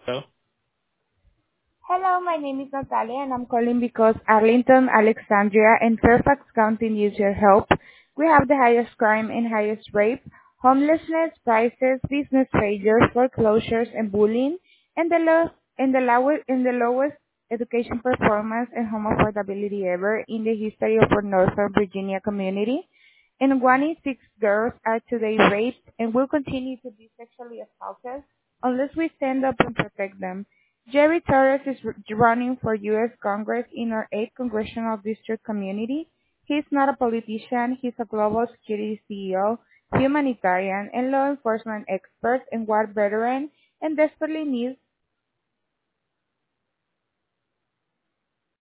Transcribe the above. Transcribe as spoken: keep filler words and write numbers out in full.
So, Hello, my name is Natalia, and I'm calling because Arlington, Alexandria, and Fairfax County needs your help. We have the highest crime and highest rape, homelessness, prices, business failures, foreclosures, and bullying, and the low, and the lowest, and the lowest education performance and home affordability ever in the history of our Northern Virginia community. And one in six girls are today raped and will continue to be sexually assaulted unless we stand up and protect them. Jerry Torres is r- running for U S. Congress in our eighth Congressional District community. He's not a politician, he's a global security C E O, humanitarian, and law enforcement expert and war veteran, and desperately needs